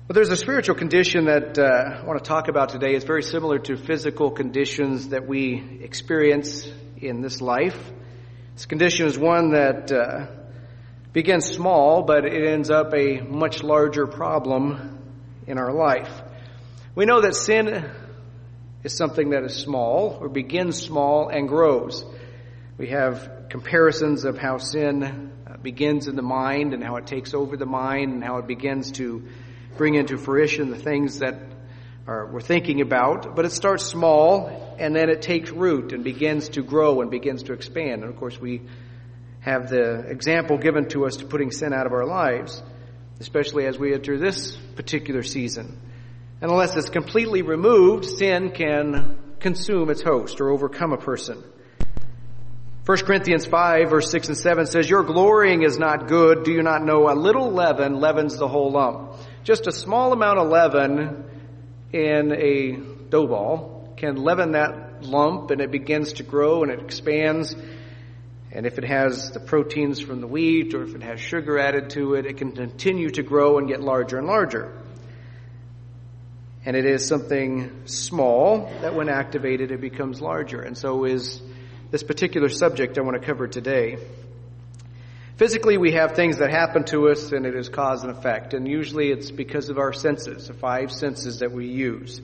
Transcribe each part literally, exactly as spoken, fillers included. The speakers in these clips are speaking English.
Well, there's a spiritual condition that uh, I want to talk about today. It's very similar to physical conditions that we experience in this life. This condition is one that uh, begins small, but it ends up a much larger problem in our life. We know that sin is something that is small, or begins small and grows. We have comparisons of how sin uh, begins in the mind and how it takes over the mind and how it begins to bring into fruition the things that are, we're thinking about. But it starts small, and then it takes root and begins to grow and begins to expand. And of course, we have the example given to us to putting sin out of our lives, especially as we enter this particular season. And unless it's completely removed, sin can consume its host or overcome a person. First Corinthians five, verse six and seven says, "Your glorying is not good. Do you not know a little leaven leavens the whole lump?" Just a small amount of leaven in a dough ball can leaven that lump, and it begins to grow and it expands. And if it has the proteins from the wheat, or if it has sugar added to it, it can continue to grow and get larger and larger. And it is something small that when activated, it becomes larger. And so is this particular subject I want to cover today. Physically, we have things that happen to us, and it is cause and effect. And usually it's because of our senses, the five senses that we use.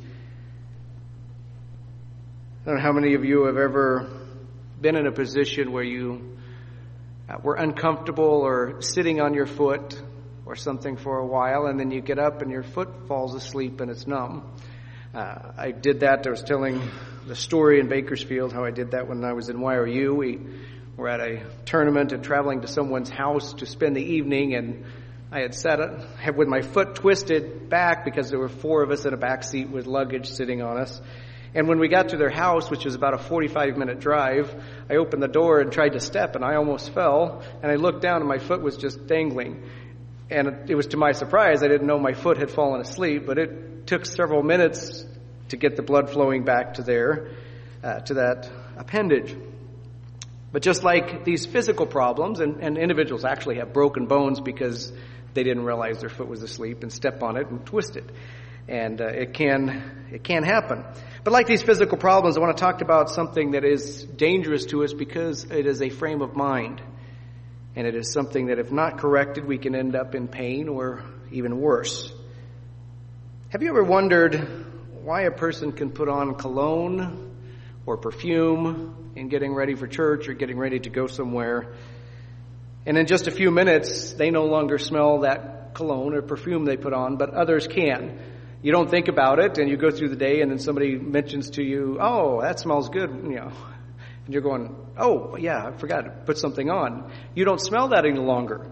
I don't know how many of you have ever been in a position where you uh, were uncomfortable or sitting on your foot or something for a while, and then you get up and your foot falls asleep and it's numb. Uh, I did that. I was telling the story in Bakersfield how I did that when I was in Y R U. We were at a tournament and traveling to someone's house to spend the evening, and I had sat had with my foot twisted back because there were four of us in a back seat with luggage sitting on us. And when we got to their house, which was about a forty-five minute drive, I opened the door and tried to step, and I almost fell. And I looked down, and my foot was just dangling. And it was to my surprise, I didn't know my foot had fallen asleep, but it took several minutes to get the blood flowing back to there, uh, to that appendage. But just like these physical problems, and, and individuals actually have broken bones because they didn't realize their foot was asleep and step on it and twist it. And uh, it can it can happen. But like these physical problems, I want to talk about something that is dangerous to us because it is a frame of mind. And it is something that if not corrected, we can end up in pain or even worse. Have you ever wondered why a person can put on cologne or perfume in getting ready for church or getting ready to go somewhere, and in just a few minutes, they no longer smell that cologne or perfume they put on, but others can? You don't think about it, and you go through the day, and then somebody mentions to you, "Oh, that smells good," you know. And you're going, "Oh, yeah, I forgot to put something on." You don't smell that any longer.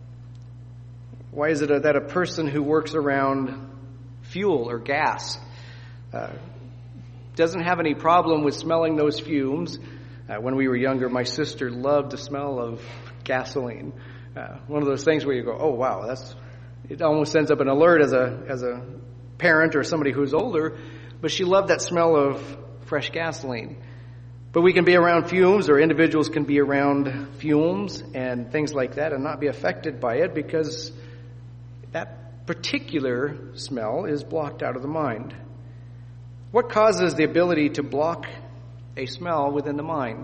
Why is it that a person who works around fuel or gas uh, doesn't have any problem with smelling those fumes? Uh, when we were younger, my sister loved the smell of gasoline. Uh, one of those things where you go, "Oh, wow, that's," it almost sends up an alert as a as a parent or somebody who's older, but she loved that smell of fresh gasoline. But we can be around fumes, or individuals can be around fumes and things like that and not be affected by it because that particular smell is blocked out of the mind. What causes the ability to block a smell within the mind?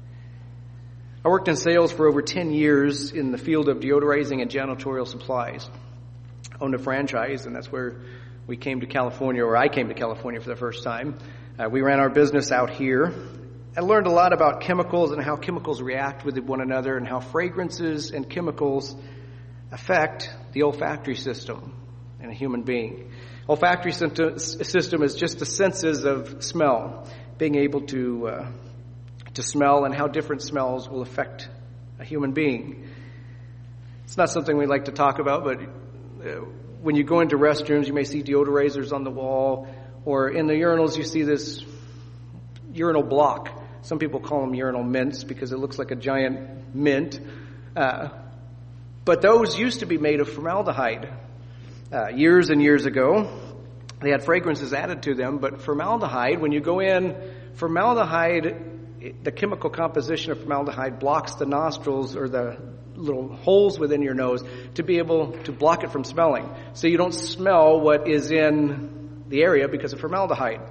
I worked in sales for over ten years in the field of deodorizing and janitorial supplies. I owned a franchise, and that's where we came to California, or I came to California for the first time. Uh, we ran our business out here. I learned a lot about chemicals and how chemicals react with one another and how fragrances and chemicals affect the olfactory system in a human being. Olfactory system is just the senses of smell, being able to uh, to smell and how different smells will affect a human being. It's not something we like to talk about, but uh, when you go into restrooms, you may see deodorizers on the wall, or in the urinals you see this urinal block. Some people call them urinal mints because it looks like a giant mint. Uh, but those used to be made of formaldehyde. Uh, years and years ago, they had fragrances added to them, but formaldehyde, when you go in, formaldehyde, the chemical composition of formaldehyde blocks the nostrils or the little holes within your nose to be able to block it from smelling. So you don't smell what is in the area because of formaldehyde.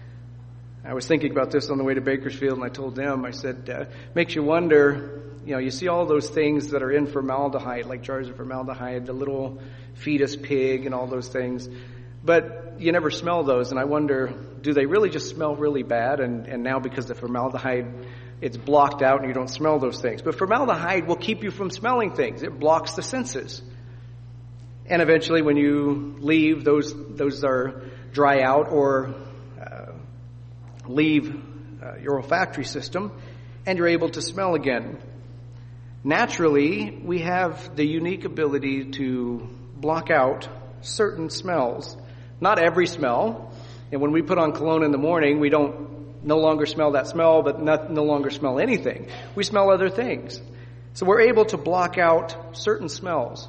I was thinking about this on the way to Bakersfield, and I told them, I said, uh, makes you wonder, you know, you see all those things that are in formaldehyde, like jars of formaldehyde, the little fetus pig and all those things, but you never smell those, and I wonder, do they really just smell really bad, and, and now because of formaldehyde, it's blocked out and you don't smell those things. But formaldehyde will keep you from smelling things. It blocks the senses. And eventually when you leave, those those are dry out or uh, leave uh, your olfactory system, and you're able to smell again. Naturally, we have the unique ability to block out certain smells. Not every smell. And when we put on cologne in the morning, we don't no longer smell that smell, but not, no longer smell anything. We smell other things. So we're able to block out certain smells.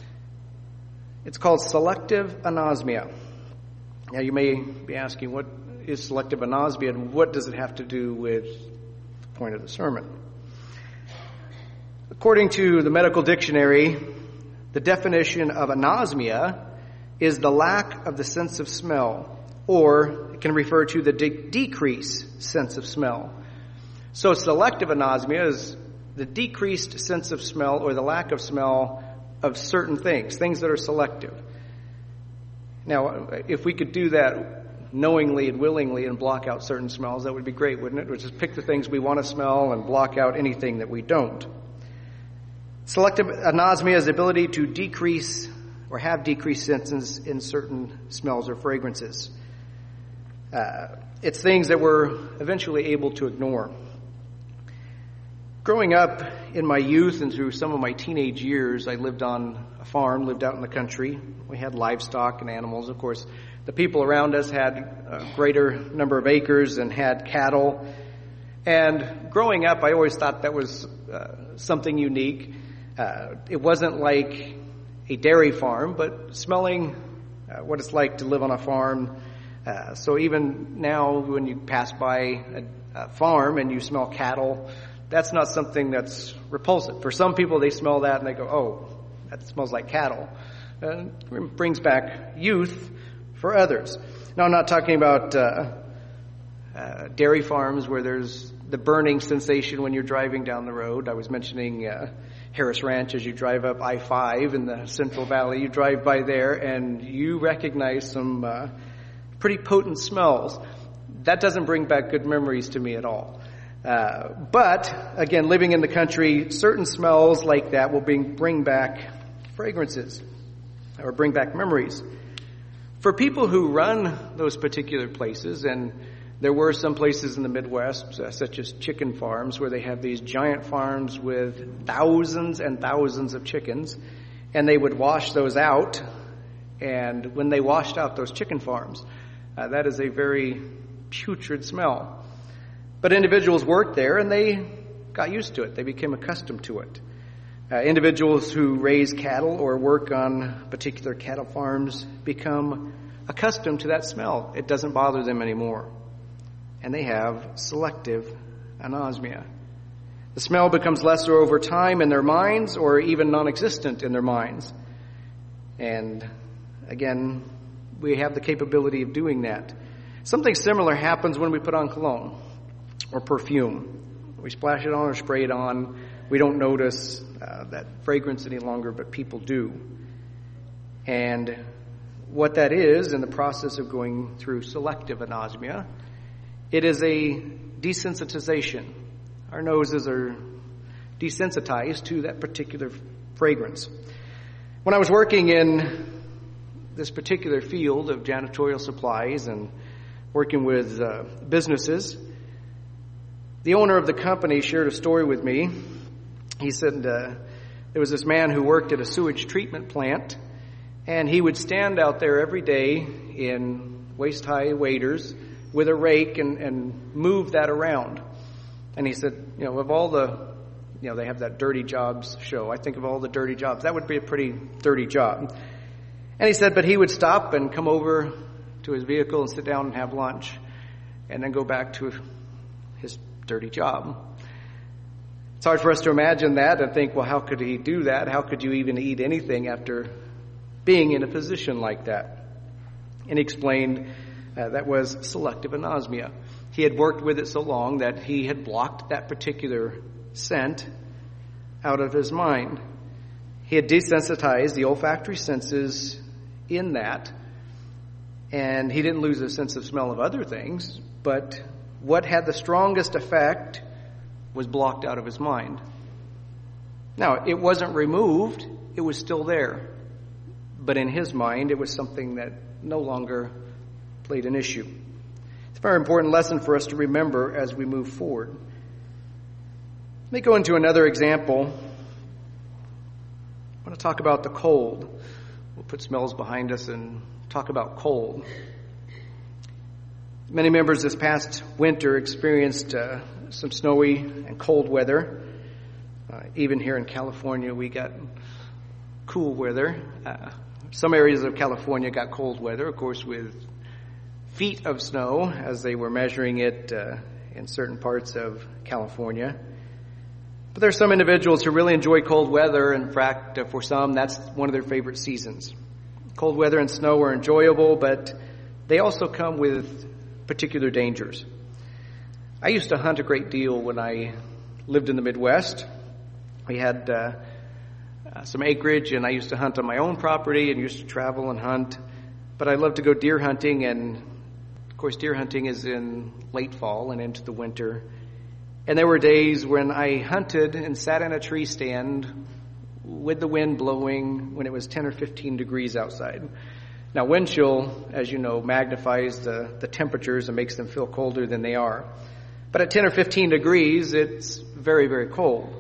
It's called selective anosmia. Now you may be asking, what is selective anosmia and what does it have to do with the point of the sermon? According to the medical dictionary, the definition of anosmia is the lack of the sense of smell, or it can refer to the de- decreased sense of smell. So selective anosmia is the decreased sense of smell or the lack of smell of certain things, things that are selective. Now, if we could do that knowingly and willingly and block out certain smells, that would be great, wouldn't it? We'd just pick the things we want to smell and block out anything that we don't. Selective anosmia is the ability to decrease or have decreased senses in certain smells or fragrances. Uh, it's things that we're eventually able to ignore. Growing up in my youth and through some of my teenage years, I lived on a farm, lived out in the country. We had livestock and animals. Of course, the people around us had a greater number of acres and had cattle. And growing up, I always thought that was uh, something unique. Uh, it wasn't like a dairy farm, but smelling uh, what it's like to live on a farm. Uh, so even now, when you pass by a, a farm and you smell cattle, that's not something that's repulsive. For some people, they smell that and they go, oh, that smells like cattle. And it brings back youth for others. Now, I'm not talking about uh, uh, dairy farms where there's the burning sensation when you're driving down the road. I was mentioning uh, Harris Ranch as you drive up I five in the Central Valley. You drive by there and you recognize some uh, pretty potent smells. That doesn't bring back good memories to me at all. Uh, but, again, living in the country, certain smells like that will bring, bring back fragrances or bring back memories. For people who run those particular places, and there were some places in the Midwest, uh, such as chicken farms, where they have these giant farms with thousands and thousands of chickens, and they would wash those out. And when they washed out those chicken farms, uh, that is a very putrid smell. But individuals worked there and they got used to it. They became accustomed to it. Uh, individuals who raise cattle or work on particular cattle farms become accustomed to that smell. It doesn't bother them anymore. And they have selective anosmia. The smell becomes lesser over time in their minds or even non-existent in their minds. And again, we have the capability of doing that. Something similar happens when we put on cologne or perfume. We splash it on or spray it on. We don't notice uh, that fragrance any longer, but people do. And what that is in the process of going through selective anosmia, it is a desensitization. Our noses are desensitized to that particular fragrance. When I was working in this particular field of janitorial supplies and working with uh, businesses, the owner of the company shared a story with me. He said uh, there was this man who worked at a sewage treatment plant, and he would stand out there every day in waist-high waders with a rake and, and move that around. And he said, you know, of all the, you know, they have that dirty jobs show. I think of all the dirty jobs. That would be a pretty dirty job. And he said, but he would stop and come over to his vehicle and sit down and have lunch and then go back to his dirty job. It's hard for us to imagine that and think, well, how could he do that? How could you even eat anything after being in a position like that? And he explained uh, that was selective anosmia. He had worked with it so long that he had blocked that particular scent out of his mind. He had desensitized the olfactory senses in that, and he didn't lose a sense of smell of other things, but what had the strongest effect was blocked out of his mind. Now, it wasn't removed, it was still there, but in his mind, it was something that no longer played an issue. It's a very important lesson for us to remember as we move forward. Let me go into another example. I want to talk about the cold. We'll put smells behind us and talk about cold. Many members this past winter experienced uh, some snowy and cold weather. Uh, even here in California, we got cool weather. Uh, some areas of California got cold weather, of course, with feet of snow as they were measuring it uh, in certain parts of California. But there are some individuals who really enjoy cold weather. In fact, uh, for some, that's one of their favorite seasons. Cold weather and snow are enjoyable, but they also come with particular dangers. I used to hunt a great deal when I lived in the Midwest. We had uh, uh, some acreage, and I used to hunt on my own property and used to travel and hunt. But I love to go deer hunting, and of course deer hunting is in late fall and into the winter. And there were days when I hunted and sat in a tree stand with the wind blowing when it was ten or fifteen degrees outside. Now, wind chill, as you know, magnifies the, the temperatures and makes them feel colder than they are. But at ten or fifteen degrees, it's very, very cold.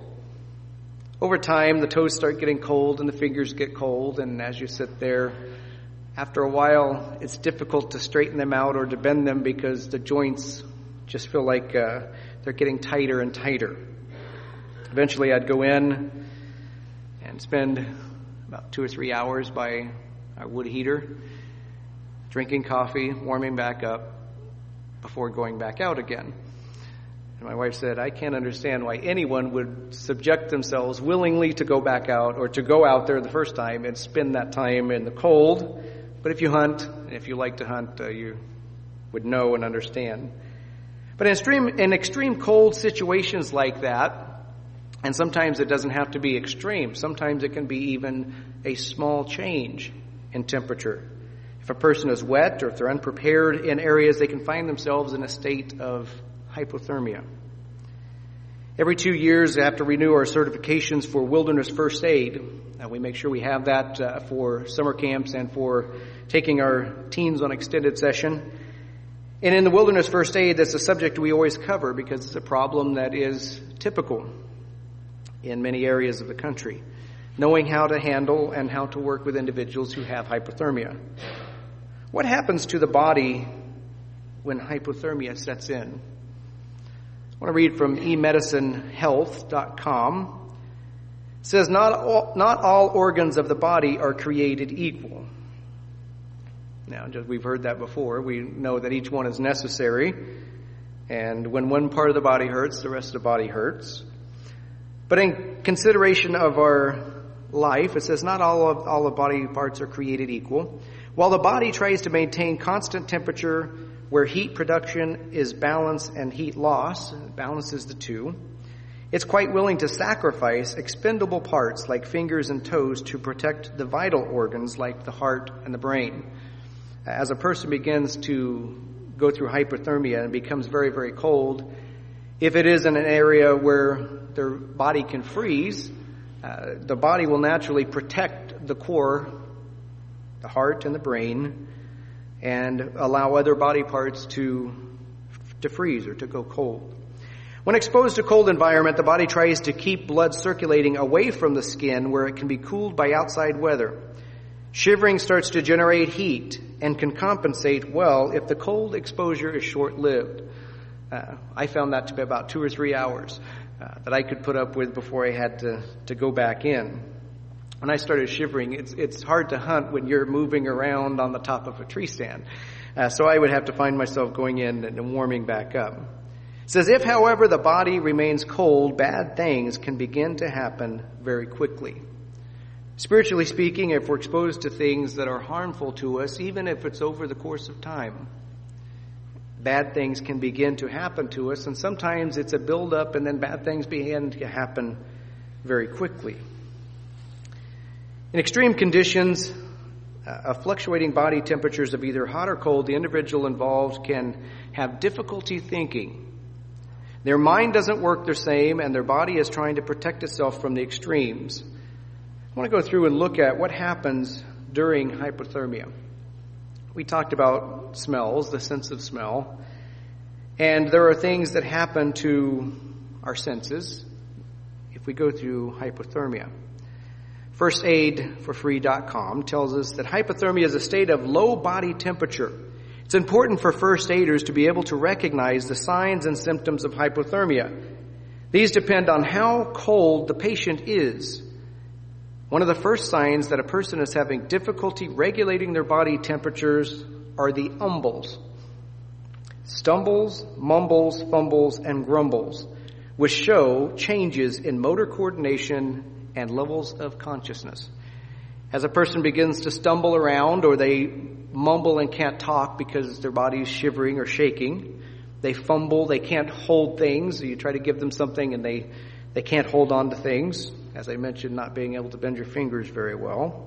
Over time, the toes start getting cold and the fingers get cold, and as you sit there, after a while, it's difficult to straighten them out or to bend them because the joints just feel like uh, they're getting tighter and tighter. Eventually, I'd go in and spend about two or three hours by our wood heater, drinking coffee, warming back up before going back out again. And my wife said, I can't understand why anyone would subject themselves willingly to go back out or to go out there the first time and spend that time in the cold. But if you hunt, and if you like to hunt, uh, you would know and understand. But in extreme, in extreme cold situations like that, and sometimes it doesn't have to be extreme, sometimes it can be even a small change in temperature. If a person is wet or if they're unprepared in areas, they can find themselves in a state of hypothermia. Every two years, we have to renew our certifications for wilderness first aid. Uh, we make sure we have that uh, for summer camps and for taking our teens on extended session. And in the wilderness first aid, that's a subject we always cover because it's a problem that is typical in many areas of the country. Knowing how to handle and how to work with individuals who have hypothermia. What happens to the body when hypothermia sets in? I want to read from e medicine health dot com. It says, not all, not all organs of the body are created equal. Now, just, we've heard that before. We know that each one is necessary. And when one part of the body hurts, the rest of the body hurts. But in consideration of our life, it says not all of all the body parts are created equal. While the body tries to maintain constant temperature where heat production is balance and heat loss, balances the two, it's quite willing to sacrifice expendable parts like fingers and toes to protect the vital organs like the heart and the brain. As a person begins to go through hypothermia and becomes very, very cold, if it is in an area where their body can freeze, uh, the body will naturally protect the core, the heart and the brain, and allow other body parts to, to freeze or to go cold. When exposed to cold environment, the body tries to keep blood circulating away from the skin where it can be cooled by outside weather. Shivering starts to generate heat and can compensate well if the cold exposure is short-lived. Uh, I found that to be about two or three hours uh, that I could put up with before I had to, to go back in. When I started shivering, it's it's hard to hunt when you're moving around on the top of a tree stand. Uh, so I would have to find myself going in and warming back up. It says, if, however, the body remains cold, bad things can begin to happen very quickly. Spiritually speaking, if we're exposed to things that are harmful to us, even if it's over the course of time, bad things can begin to happen to us, and sometimes it's a build-up and then bad things begin to happen very quickly. In extreme conditions uh, of fluctuating body temperatures of either hot or cold, the individual involved can have difficulty thinking. Their mind doesn't work the same, and their body is trying to protect itself from the extremes. I want to go through and look at what happens during hypothermia. We talked about smells, the sense of smell, and there are things that happen to our senses if we go through hypothermia. first aid for free dot com tells us that hypothermia is a state of low body temperature. It's important for first aiders to be able to recognize the signs and symptoms of hypothermia. These depend on how cold the patient is. One of the first signs that a person is having difficulty regulating their body temperatures are the umbles. Stumbles, mumbles, fumbles, and grumbles, which show changes in motor coordination and levels of consciousness. As a person begins to stumble around, or they mumble and can't talk because their body's shivering or shaking, they fumble, they can't hold things. You try to give them something and they, they can't hold on to things. As I mentioned, not being able to bend your fingers very well.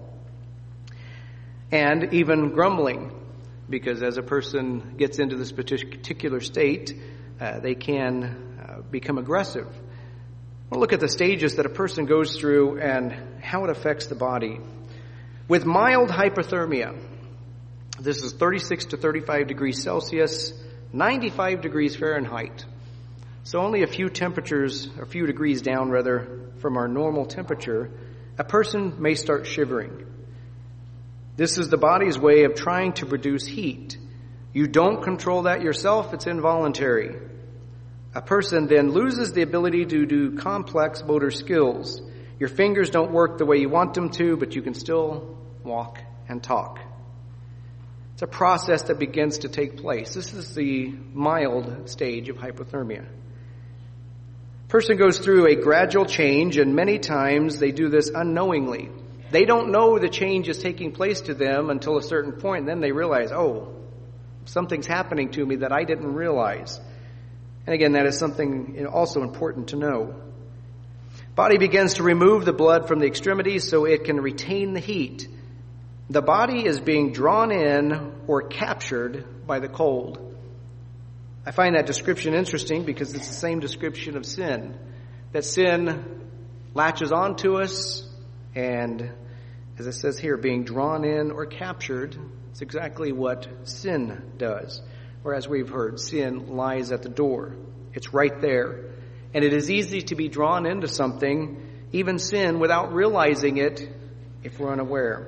And even grumbling, because as a person gets into this particular state, uh, they can uh, become aggressive. We'll look at the stages that a person goes through and how it affects the body. With mild hypothermia, this is thirty-six to thirty-five degrees Celsius, ninety-five degrees Fahrenheit. So only a few temperatures, a few degrees down rather, from our normal temperature, a person may start shivering. This is the body's way of trying to produce heat. You don't control that yourself, it's involuntary. A person then loses the ability to do complex motor skills. Your fingers don't work the way you want them to, but you can still walk and talk. It's a process that begins to take place. This is the mild stage of hypothermia. Person goes through a gradual change, and many times they do this unknowingly. They don't know the change is taking place to them until a certain point, and then they realize, oh, something's happening to me that I didn't realize. And again, that is something also important to know. Body begins to remove the blood from the extremities so it can retain the heat. The body is being drawn in or captured by the cold. I find that description interesting because it's the same description of sin. That sin latches onto us, and as it says here, being drawn in or captured, it's exactly what sin does. Or as we've heard, sin lies at the door. It's right there. And it is easy to be drawn into something, even sin, without realizing it if we're unaware.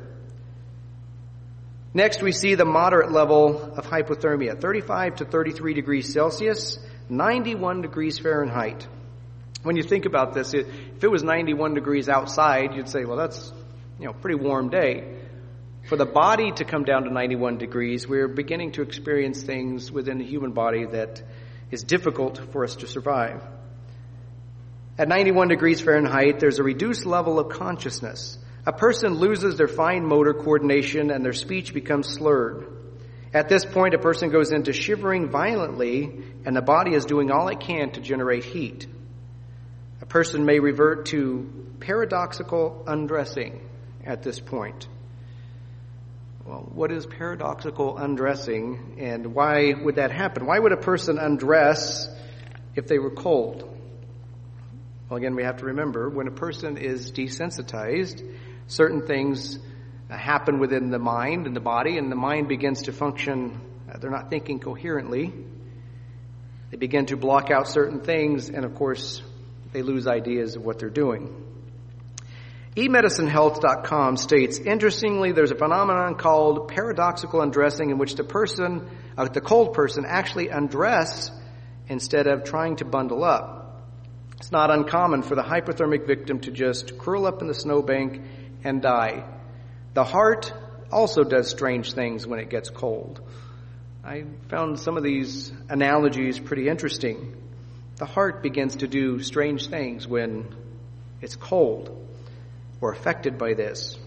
Next, we see the moderate level of hypothermia, thirty-five to thirty-three degrees Celsius, ninety-one degrees Fahrenheit. When you think about this, if it was ninety-one degrees outside, you'd say, well, that's, you know, pretty warm day. For the body to come down to ninety-one degrees, we're beginning to experience things within the human body that is difficult for us to survive. At ninety-one degrees Fahrenheit, there's a reduced level of consciousness. A person loses their fine motor coordination and their speech becomes slurred. At this point, a person goes into shivering violently, and the body is doing all it can to generate heat. A person may revert to paradoxical undressing at this point. Well, what is paradoxical undressing, and why would that happen? Why would a person undress if they were cold? Well, again, we have to remember, when a person is desensitized, certain things happen within the mind and the body, and the mind begins to function, they're not thinking coherently. They begin to block out certain things, and of course, they lose ideas of what they're doing. e medicine health dot com states, interestingly, there's a phenomenon called paradoxical undressing in which the person, uh, the cold person, actually undress instead of trying to bundle up. It's not uncommon for the hypothermic victim to just curl up in the snowbank and die. The heart also does strange things when it gets cold. I found some of these analogies pretty interesting. The heart begins to do strange things when it's cold or affected by this.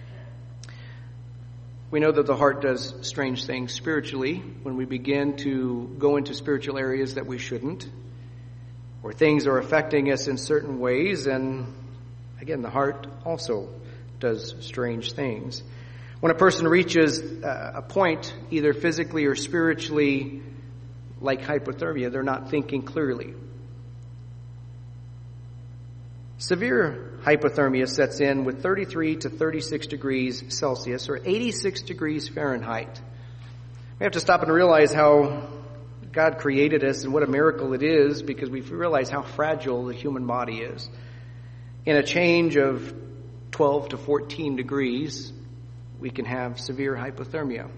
We know that the heart does strange things spiritually when we begin to go into spiritual areas that we shouldn't, or things are affecting us in certain ways, and again, the heart also does strange things. When a person reaches a point, either physically or spiritually, like hypothermia, they're not thinking clearly. Severe hypothermia sets in with thirty-three to thirty-six degrees Celsius, or eighty-six degrees Fahrenheit. We have to stop and realize how God created us and what a miracle it is, because we realize how fragile the human body is. In a change of twelve to fourteen degrees, we can have severe hypothermia.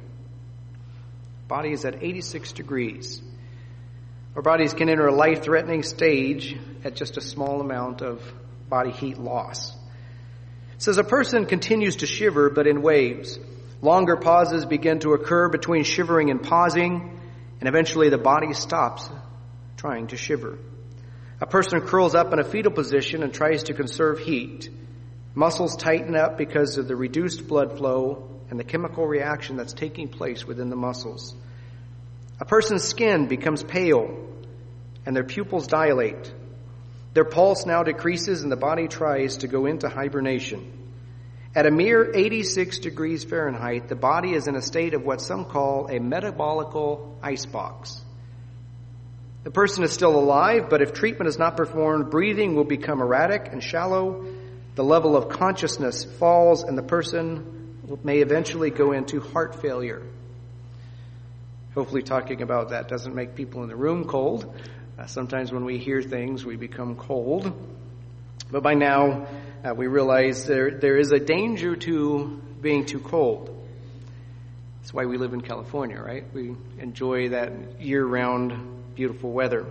Body is at eighty-six degrees. Our bodies can enter a life-threatening stage at just a small amount of body heat loss. It says a person continues to shiver, but in waves. Longer pauses begin to occur between shivering and pausing, and eventually the body stops trying to shiver. A person curls up in a fetal position and tries to conserve heat. Muscles tighten up because of the reduced blood flow and the chemical reaction that's taking place within the muscles. A person's skin becomes pale and their pupils dilate. Their pulse now decreases and the body tries to go into hibernation. At a mere eighty-six degrees Fahrenheit, the body is in a state of what some call a metabolical icebox. The person is still alive, but if treatment is not performed, breathing will become erratic and shallow. The level of consciousness falls, and the person may eventually go into heart failure. Hopefully talking about that doesn't make people in the room cold. Uh, sometimes when we hear things, we become cold. But by now, uh, we realize there there is a danger to being too cold. That's why we live in California, right? We enjoy that year-round beautiful weather.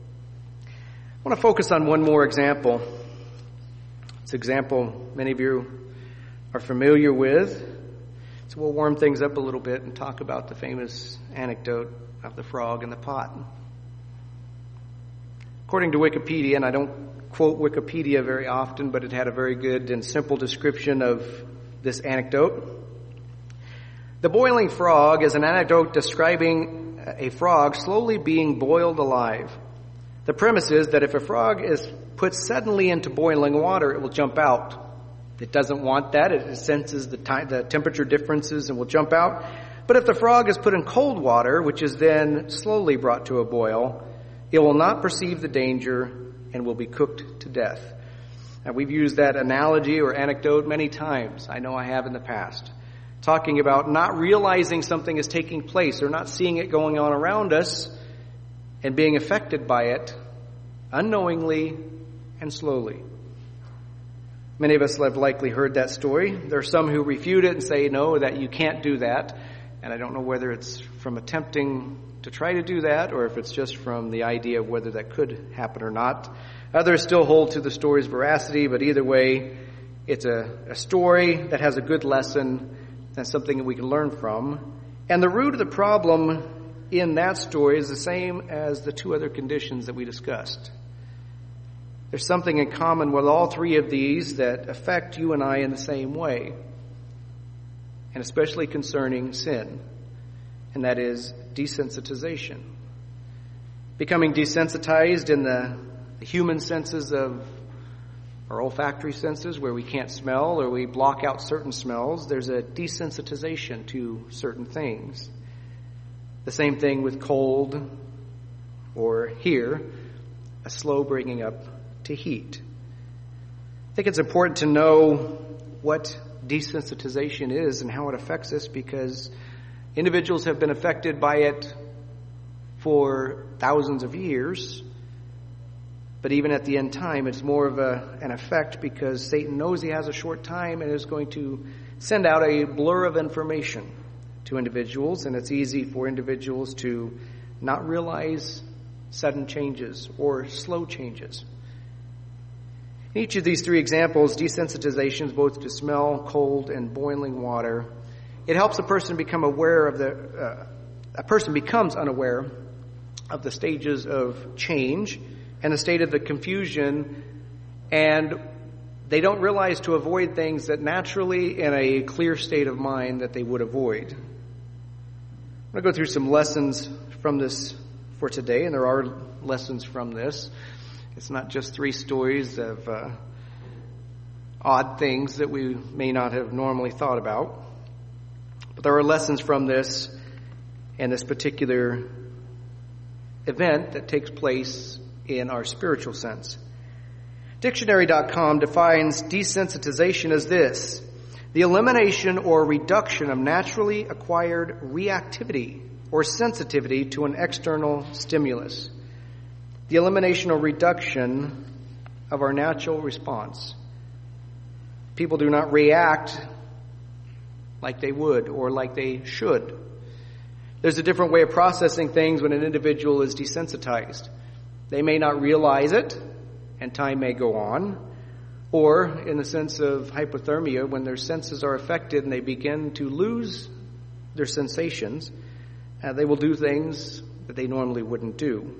I want to focus on one more example. It's an example many of you are familiar with. So we'll warm things up a little bit and talk about the famous anecdote of the frog in the pot. According to Wikipedia, and I don't quote Wikipedia very often, but it had a very good and simple description of this anecdote. The boiling frog is an anecdote describing a frog slowly being boiled alive. The premise is that if a frog is put suddenly into boiling water, it will jump out. It doesn't want that. It senses the, time, the temperature differences and will jump out. But if the frog is put in cold water, which is then slowly brought to a boil, it will not perceive the danger and will be cooked to death. Now, we've used that analogy or anecdote many times. I know I have in the past. Talking about not realizing something is taking place or not seeing it going on around us and being affected by it unknowingly and slowly. Many of us have likely heard that story. There are some who refute it and say, no, that you can't do that. And I don't know whether it's from attempting to try to do that or if it's just from the idea of whether that could happen or not. Others still hold to the story's veracity, but either way, it's a, a story that has a good lesson and something that we can learn from. And the root of the problem in that story is the same as the two other conditions that we discussed. There's something in common with all three of these that affect you and I in the same way, and especially concerning sin, and that is desensitization. Becoming desensitized in the, the human senses of our olfactory senses, where we can't smell or we block out certain smells, there's a desensitization to certain things. The same thing with cold, or here, a slow bringing up to heat. I think it's important to know what desensitization is and how it affects us, because individuals have been affected by it for thousands of years. But even at the end time, it's more of a, an effect because Satan knows he has a short time and is going to send out a blur of information to individuals, and it's easy for individuals to not realize sudden changes or slow changes. In each of these three examples, desensitizations both to smell, cold, and boiling water, it helps a person become aware of the, uh, a person becomes unaware of the stages of change and a state of the confusion, and they don't realize to avoid things that naturally in a clear state of mind that they would avoid. I'm going to go through some lessons from this for today, and there are lessons from this. It's not just three stories of uh, odd things that we may not have normally thought about, but there are lessons from this and this particular event that takes place in our spiritual sense. Dictionary dot com defines desensitization as this: the elimination or reduction of naturally acquired reactivity or sensitivity to an external stimulus. The elimination or reduction of our natural response. People do not react like they would or like they should. There's a different way of processing things when an individual is desensitized. They may not realize it, and time may go on. Or, in the sense of hypothermia, when their senses are affected and they begin to lose their sensations, uh, they will do things that they normally wouldn't do.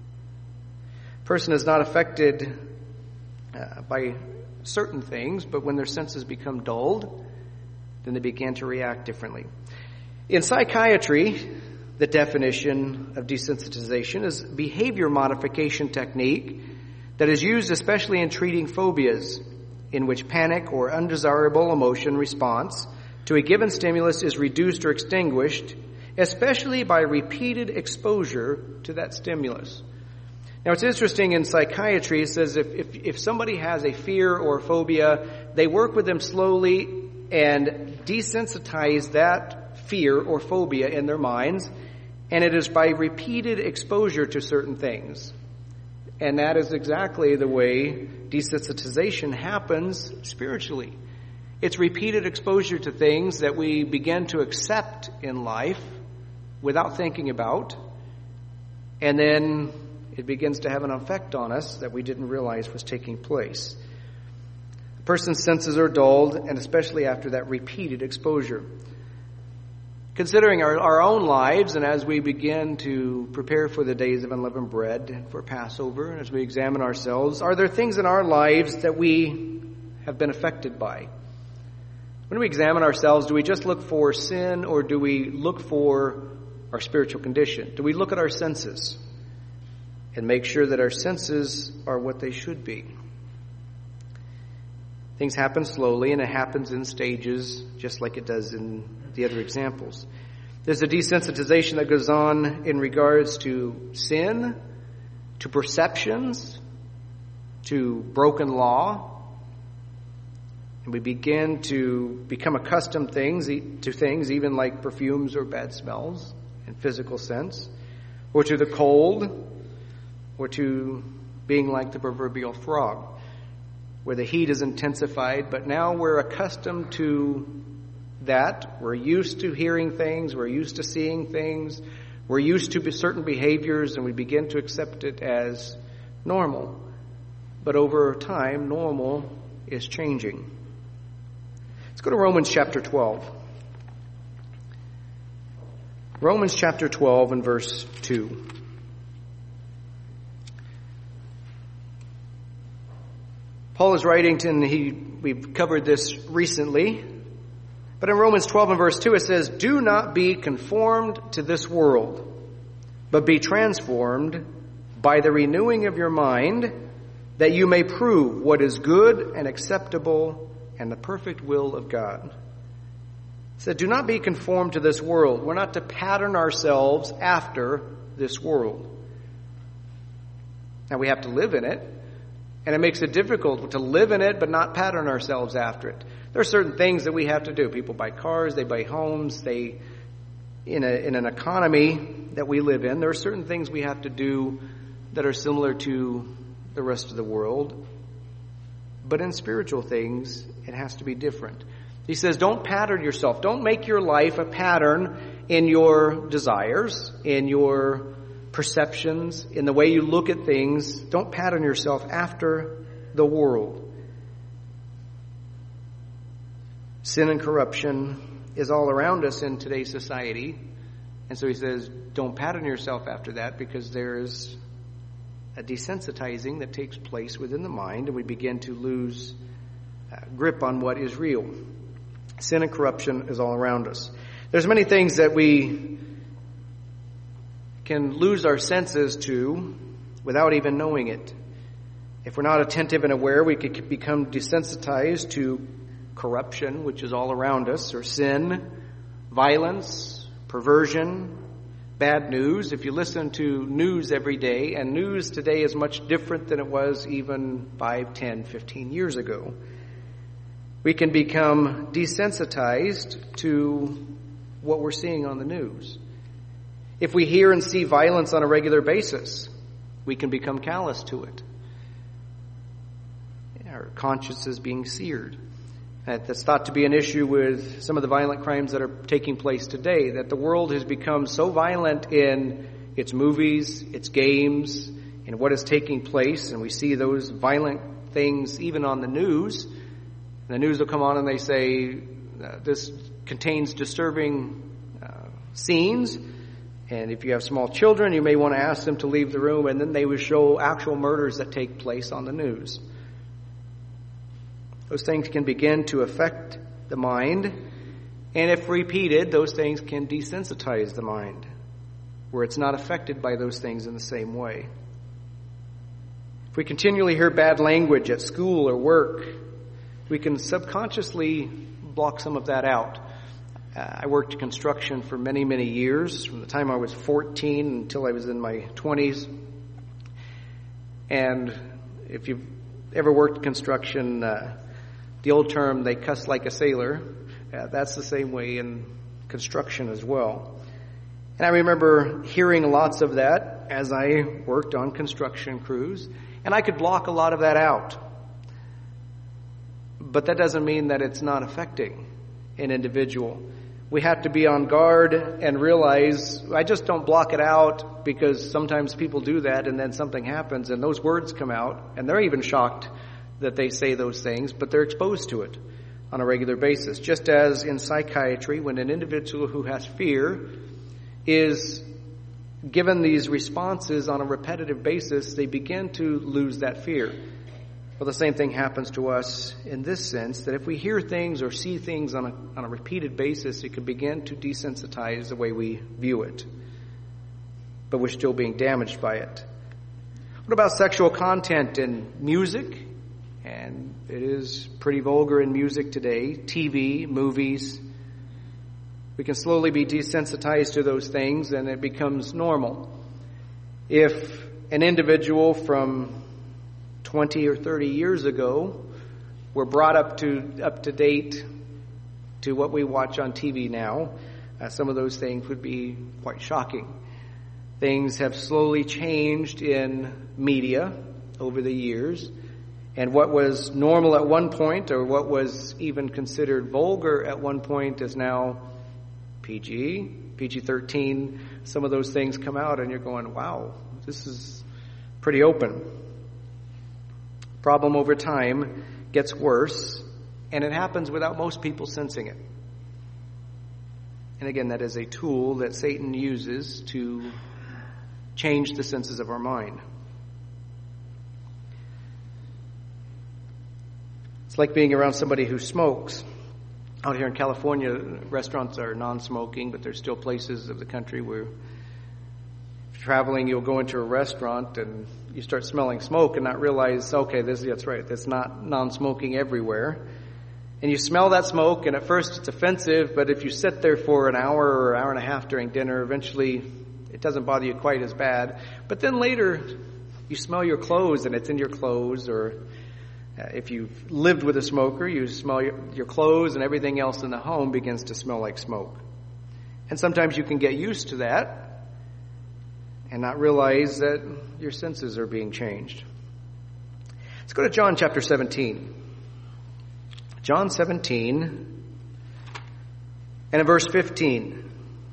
A person is not affected uh, by certain things, but when their senses become dulled, then they begin to react differently. In psychiatry, the definition of desensitization is behavior modification technique that is used especially in treating phobias, in which panic or undesirable emotion response to a given stimulus is reduced or extinguished, especially by repeated exposure to that stimulus. Now, it's interesting in psychiatry, it says if, if, if somebody has a fear or a phobia, they work with them slowly and desensitize that fear or phobia in their minds, and it is by repeated exposure to certain things. And that is exactly the way desensitization happens spiritually. It's repeated exposure to things that we begin to accept in life without thinking about, and then it begins to have an effect on us that we didn't realize was taking place. A person's senses are dulled, and especially after that repeated exposure. Considering our, our own lives, and as we begin to prepare for the days of unleavened bread and for Passover, and as we examine ourselves, are there things in our lives that we have been affected by? When we examine ourselves, do we just look for sin, or do we look for our spiritual condition? Do we look at our senses and make sure that our senses are what they should be? Things happen slowly, and it happens in stages, just like it does in the other examples. There's a desensitization that goes on in regards to sin, to perceptions, to broken law. And we begin to become accustomed things to things, even like perfumes or bad smells in physical sense, or to the cold, or to being like the proverbial frog, where the heat is intensified, but now we're accustomed to that. We're used to hearing things, we're used to seeing things, we're used to certain behaviors, and we begin to accept it as normal. But over time, normal is changing. Let's go to Romans chapter twelve. Romans chapter twelve and verse two. Paul is writing to, and he, we've covered this recently, but in Romans twelve and verse two it says, "Do not be conformed to this world, but be transformed by the renewing of your mind, that you may prove what is good and acceptable and the perfect will of God." It said, do not be conformed to this world. We're not to pattern ourselves after this world. Now we have to live in it. And it makes it difficult to live in it but not pattern ourselves after it. There are certain things that we have to do. People buy cars, they buy homes, they in a in an economy that we live in, there are certain things we have to do that are similar to the rest of the world. But in spiritual things, it has to be different. He says, don't pattern yourself. Don't make your life a pattern in your desires, in your perceptions, in the way you look at things. Don't pattern yourself after the world. Sin and corruption is all around us in today's society. And so he says, don't pattern yourself after that, because there is a desensitizing that takes place within the mind, and we begin to lose uh, grip on what is real. Sin and corruption is all around us. There's many things that we can lose our senses to without even knowing it. If we're not attentive and aware, we could become desensitized to corruption, which is all around us, or sin, violence, perversion, bad news. If you listen to news every day, and news today is much different than it was even five, ten, fifteen years ago, we can become desensitized to what we're seeing on the news. If we hear and see violence on a regular basis, we can become callous to it. Our conscience is being seared. That's thought to be an issue with some of the violent crimes that are taking place today, that the world has become so violent in its movies, its games, and what is taking place, and we see those violent things even on the news. And the news will come on and they say, uh, this contains disturbing uh, scenes, and if you have small children, you may want to ask them to leave the room, and then they will show actual murders that take place on the news. Those things can begin to affect the mind, and if repeated, those things can desensitize the mind, where it's not affected by those things in the same way. If we continually hear bad language at school or work, we can subconsciously block some of that out. Uh, I worked construction for many, many years, from the time I was fourteen until I was in my twenties. And if you've ever worked construction, uh, the old term, they cuss like a sailor, uh, that's the same way in construction as well. And I remember hearing lots of that as I worked on construction crews, and I could block a lot of that out. But that doesn't mean that it's not affecting an individual. We have to be on guard and realize I just don't block it out, because sometimes people do that and then something happens and those words come out and they're even shocked that they say those things, but they're exposed to it on a regular basis. Just as in psychiatry, when an individual who has fear is given these responses on a repetitive basis, they begin to lose that fear. Well, the same thing happens to us in this sense, that if we hear things or see things on a, on a repeated basis, it can begin to desensitize the way we view it. But we're still being damaged by it. What about sexual content in music? And it is pretty vulgar in music today. T V, movies. We can slowly be desensitized to those things and it becomes normal. If an individual from twenty or thirty years ago were brought up to up to date to what we watch on T V now, uh, some of those things would be quite shocking. Things have slowly changed in media over the years, and what was normal at one point, or what was even considered vulgar at one point, is now P G, P G thirteen. Some of those things come out and you're going, wow, this is pretty open. Problem over time gets worse, and it happens without most people sensing it. And again, that is a tool that Satan uses to change the senses of our mind. It's like being around somebody who smokes. Out here in California, restaurants are non-smoking, but there's still places of the country where if you're traveling, you'll go into a restaurant and you start smelling smoke and not realize, okay, this, that's right, that's not non-smoking everywhere. And you smell that smoke, and at first it's offensive, but if you sit there for an hour or an hour and a half during dinner, eventually it doesn't bother you quite as bad. But then later, you smell your clothes, and it's in your clothes, or uh, if you've lived with a smoker, you smell your, your clothes, and everything else in the home begins to smell like smoke. And sometimes you can get used to that and not realize that your senses are being changed. Let's go to John chapter seventeen. John seventeen, and in verse fifteen.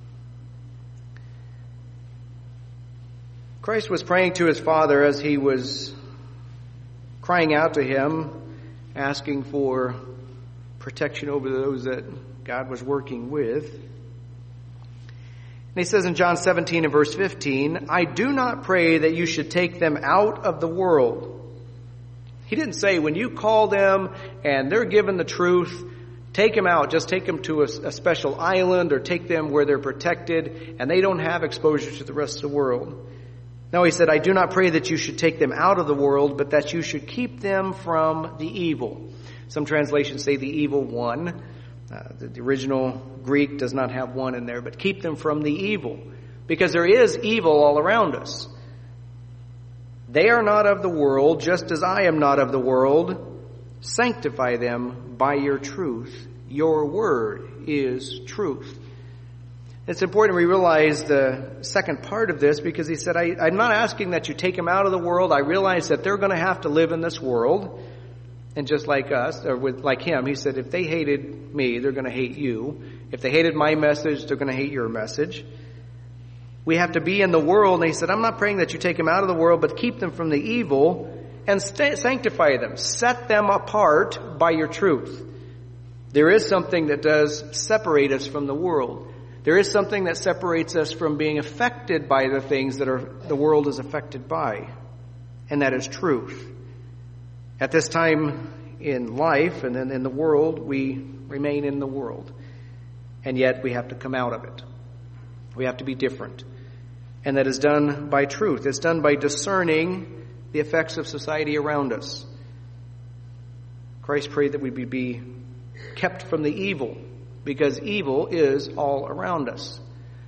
Christ was praying to his Father as he was crying out to him, asking for protection over those that God was working with. And he says in John seventeen and verse fifteen, I do not pray that you should take them out of the world. He didn't say when you call them and they're given the truth, take them out, just take them to a, a special island or take them where they're protected and they don't have exposure to the rest of the world. No, he said, I do not pray that you should take them out of the world, but that you should keep them from the evil. Some translations say the evil one. Uh, the, the original Greek does not have one in there, but keep them from the evil. Because there is evil all around us. They are not of the world, just as I am not of the world. Sanctify them by your truth. Your word is truth. It's important we realize the second part of this because he said, I, I'm not asking that you take them out of the world. I realize that they're going to have to live in this world. And just like us, or with, like him, he said, if they hated me, they're going to hate you. If they hated my message, they're going to hate your message. We have to be in the world. And he said, I'm not praying that you take them out of the world, but keep them from the evil and st- sanctify them. Set them apart by your truth. There is something that does separate us from the world. There is something that separates us from being affected by the things that are the world is affected by. And that is truth. At this time in life and then in the world, we remain in the world. And yet we have to come out of it. We have to be different. And that is done by truth. It's done by discerning the effects of society around us. Christ prayed that we be kept from the evil, because evil is all around us.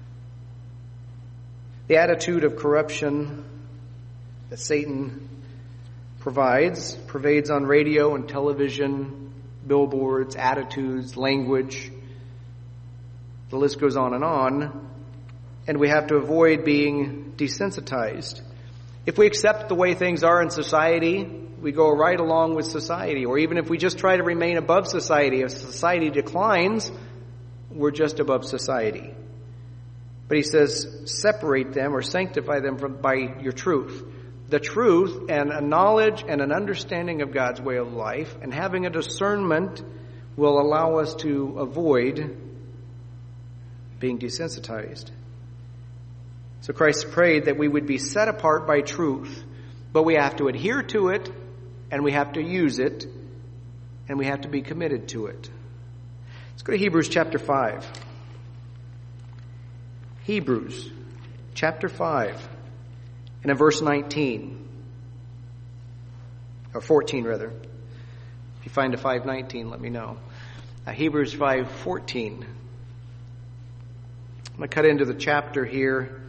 The attitude of corruption that Satan provides, pervades on radio and television, billboards, attitudes, language. The list goes on and on. And we have to avoid being desensitized. If we accept the way things are in society, we go right along with society. Or even if we just try to remain above society, if society declines, we're just above society. But he says, separate them or sanctify them from, by your truth. The truth and a knowledge and an understanding of God's way of life and having a discernment will allow us to avoid being desensitized. So Christ prayed that we would be set apart by truth, but we have to adhere to it, and we have to use it, and we have to be committed to it. Let's go to Hebrews chapter five. Hebrews chapter five, and in verse nineteen, or fourteen rather. If you find a five nineteen, let me know. Uh, Hebrews five fourteen. I'm going to cut into the chapter here.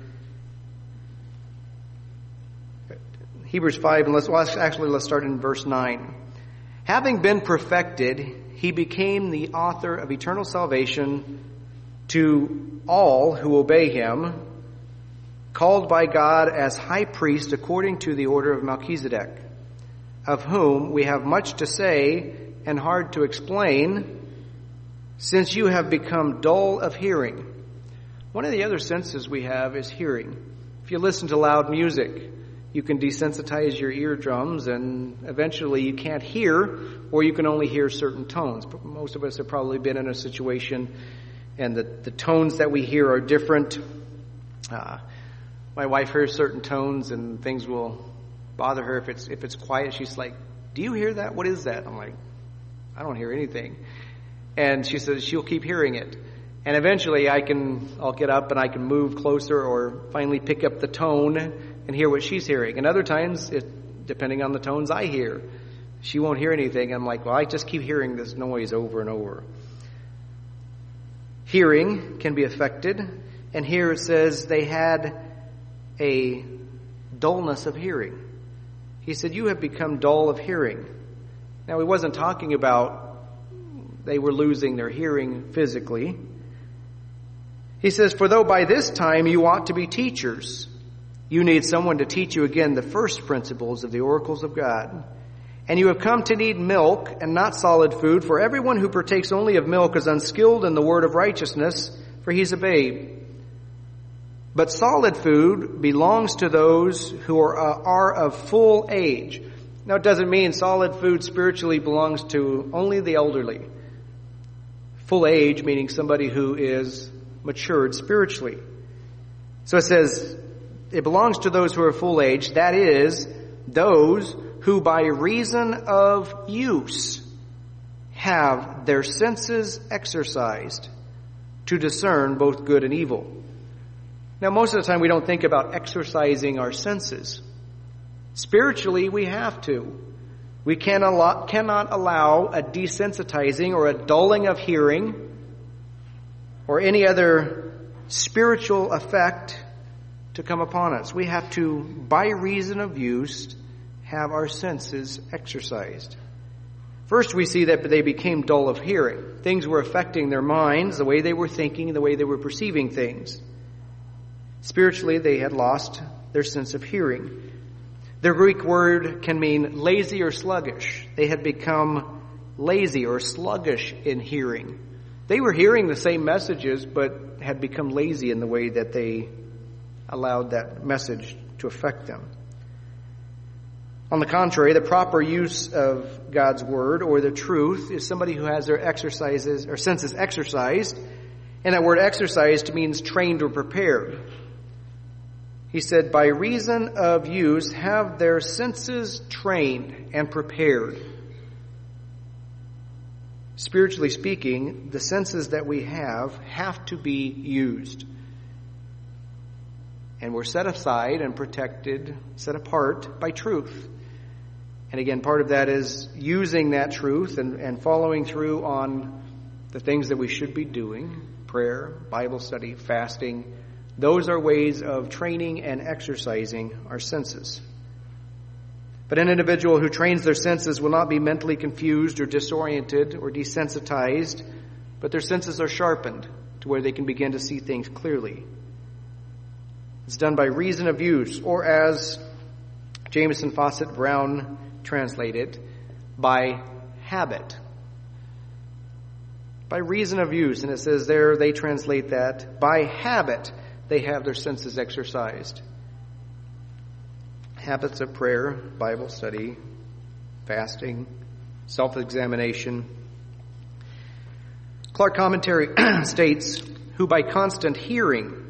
Hebrews five, and let's well, actually let's start in verse nine. Having been perfected, he became the author of eternal salvation to all who obey him, called by God as high priest according to the order of Melchizedek, of whom we have much to say and hard to explain, since you have become dull of hearing. One of the other senses we have is hearing. If you listen to loud music, you can desensitize your eardrums, and eventually you can't hear, or you can only hear certain tones. But most of us have probably been in a situation, and the, the tones that we hear are different. Uh, my wife hears certain tones, and things will bother her if it's if it's quiet. She's like, "Do you hear that? What is that?" I'm like, "I don't hear anything." And she says she'll keep hearing it. And eventually I can, I'll get up and I can move closer or finally pick up the tone and hear what she's hearing. And other times, it, depending on the tones I hear, she won't hear anything. I'm like, well, I just keep hearing this noise over and over. Hearing can be affected. And here it says they had a dullness of hearing. He said, you have become dull of hearing. Now, he wasn't talking about they were losing their hearing physically. He says, for though by this time you ought to be teachers, you need someone to teach you again the first principles of the oracles of God. And you have come to need milk and not solid food, for everyone who partakes only of milk is unskilled in the word of righteousness, for he's a babe. But solid food belongs to those who are, uh, are of full age. Now, it doesn't mean solid food spiritually belongs to only the elderly. Full age meaning somebody who is matured spiritually. So it says, it belongs to those who are full age, that is, those who by reason of use have their senses exercised to discern both good and evil. Now, most of the time we don't think about exercising our senses. Spiritually, we have to. We cannot allow a desensitizing or a dulling of hearing or any other spiritual effect to come upon us. We have to, by reason of use, have our senses exercised. First, we see that they became dull of hearing. Things were affecting their minds, the way they were thinking, the way they were perceiving things. Spiritually, they had lost their sense of hearing. The Greek word can mean lazy or sluggish. They had become lazy or sluggish in hearing. They were hearing the same messages, but had become lazy in the way that they allowed that message to affect them. On the contrary, the proper use of God's word or the truth is somebody who has their exercises or senses exercised. And that word exercised means trained or prepared. He said, by reason of use, have their senses trained and prepared. Spiritually speaking, the senses that we have have to be used. And we're set aside and protected, set apart by truth. And again, part of that is using that truth and, and following through on the things that we should be doing. Prayer, Bible study, fasting. Those are ways of training and exercising our senses. But an individual who trains their senses will not be mentally confused or disoriented or desensitized, but their senses are sharpened to where they can begin to see things clearly. It's done by reason of use, or as Jamieson Fausset Brown translated, by habit. By reason of use, and it says there, they translate that, by habit they have their senses exercised. Habits of prayer, Bible study, fasting, self-examination. Clark Commentary states, who by constant hearing,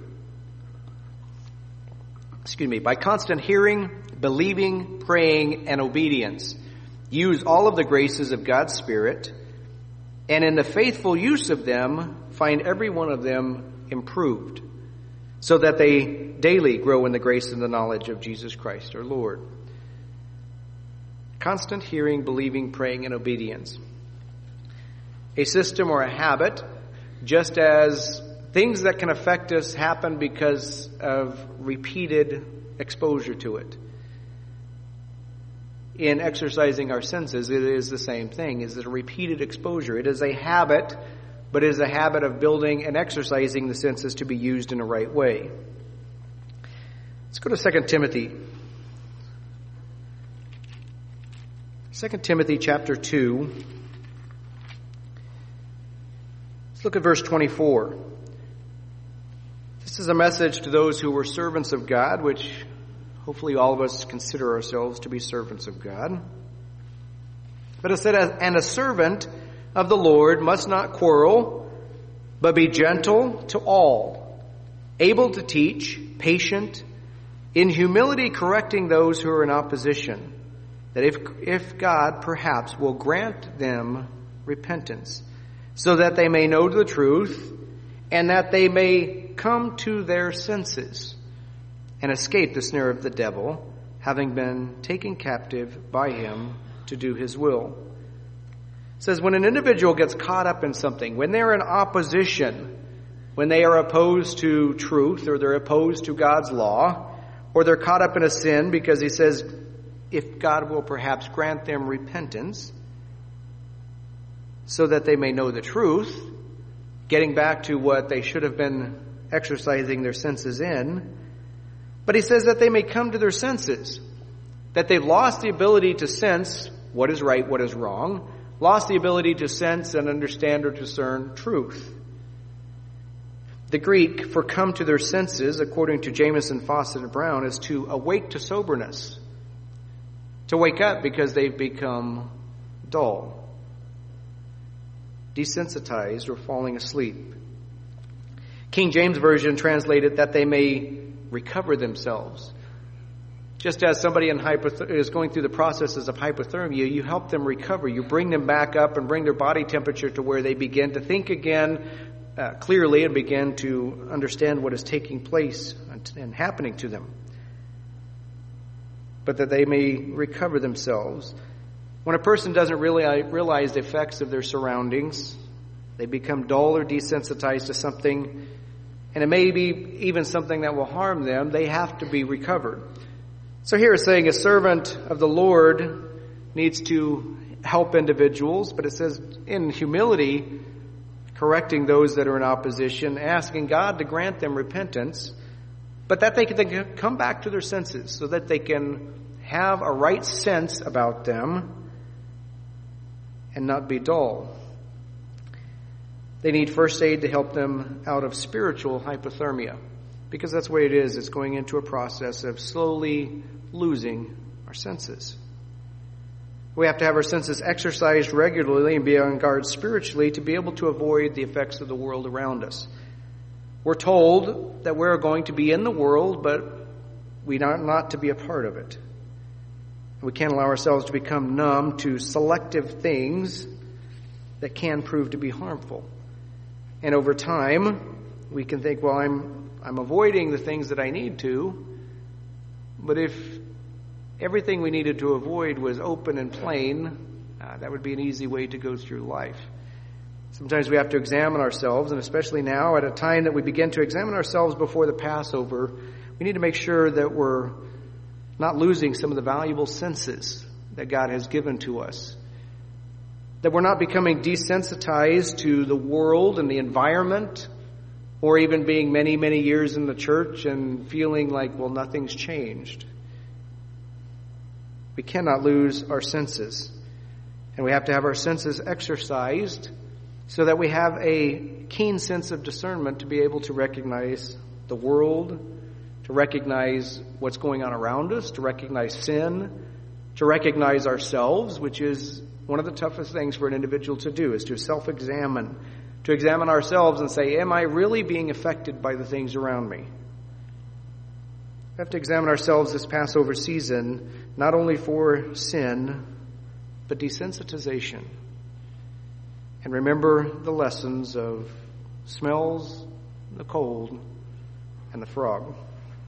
excuse me, by constant hearing, believing, praying, and obedience, use all of the graces of God's Spirit, and in the faithful use of them, find every one of them improved, so that they daily grow in the grace and the knowledge of Jesus Christ our Lord. Constant hearing, believing, praying, and obedience. A system or a habit, just as things that can affect us happen because of repeated exposure to it. In exercising our senses, it is the same thing. It is a repeated exposure. It is a habit, but it is a habit of building and exercising the senses to be used in a right way. Let's go to Second Timothy. Second Timothy chapter two. Let's look at verse twenty-four. This is a message to those who were servants of God, which hopefully all of us consider ourselves to be servants of God. But it said, and a servant of the Lord must not quarrel, but be gentle to all, able to teach, patient, in humility correcting those who are in opposition, that if, if God perhaps will grant them repentance, so that they may know the truth, and that they may come to their senses, and escape the snare of the devil, having been taken captive by him to do his will. It says when an individual gets caught up in something, when they're in opposition, when they are opposed to truth, or they're opposed to God's law, or they're caught up in a sin, because he says, if God will perhaps grant them repentance, so that they may know the truth, getting back to what they should have been exercising their senses in. But he says that they may come to their senses, that they've lost the ability to sense what is right, what is wrong, lost the ability to sense and understand or discern truth. The Greek for come to their senses, according to Jamieson, Fausset, and Brown, is to awake to soberness, to wake up because they've become dull, desensitized, or falling asleep. King James Version translated that they may recover themselves. Just as somebody in hypoth- is going through the processes of hypothermia, you help them recover. You bring them back up and bring their body temperature to where they begin to think again uh, clearly and begin to understand what is taking place and, and happening to them, but that they may recover themselves. When a person doesn't really realize the effects of their surroundings, they become dull or desensitized to something, and it may be even something that will harm them. They have to be recovered. So here it's saying a servant of the Lord needs to help individuals, but it says in humility, correcting those that are in opposition, asking God to grant them repentance, but that they can come back to their senses so that they can have a right sense about them and not be dull. They need first aid to help them out of spiritual hypothermia, because that's the way it is. It's going into a process of slowly losing our senses. We have to have our senses exercised regularly and be on guard spiritually to be able to avoid the effects of the world around us. We're told that we're going to be in the world, but we are not to be a part of it. We can't allow ourselves to become numb to selective things that can prove to be harmful. And over time, we can think, well, I'm I'm avoiding the things that I need to, but if everything we needed to avoid was open and plain, uh, that would be an easy way to go through life. Sometimes we have to examine ourselves, and especially now at a time that we begin to examine ourselves before the Passover, we need to make sure that we're not losing some of the valuable senses that God has given to us, that we're not becoming desensitized to the world and the environment, or even being many, many years in the church and feeling like, well, nothing's changed. We cannot lose our senses. And we have to have our senses exercised so that we have a keen sense of discernment to be able to recognize the world, to recognize what's going on around us, to recognize sin, to recognize ourselves, which is one of the toughest things for an individual to do, is to self-examine, to examine ourselves and say, am I really being affected by the things around me? We have to examine ourselves this Passover season, not only for sin, but desensitization. And remember the lessons of smells, the cold, and the frog.